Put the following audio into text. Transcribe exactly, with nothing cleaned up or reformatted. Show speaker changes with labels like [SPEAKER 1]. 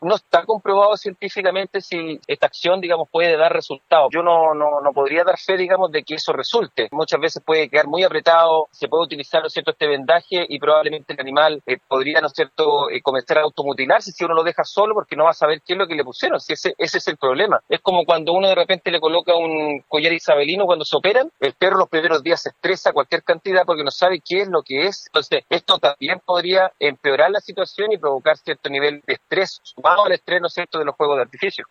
[SPEAKER 1] no está comprobado científicamente si esta acción, digamos, puede dar resultados. Yo no, no, no podría dar fe, digamos, de que eso resulte. Muchas veces puede quedar muy apretado, se puede utilizar, ¿no es cierto?, este vendaje y probablemente el animal eh, podría, ¿no es cierto?, eh, comenzar a automutilarse si uno lo deja solo porque no va a saber qué es lo que le pusieron. Si ese, ese es el problema. Es como cuando uno de repente le coloca un collar isabelino cuando se operan, el perro los primeros días se estresa cualquier cantidad porque no sabe qué es lo que es. Entonces, esto también podría empeorar la situación y provocar cierto nivel de estrés, sumado al estrés, ¿no es cierto?, de los fuegos de artificio.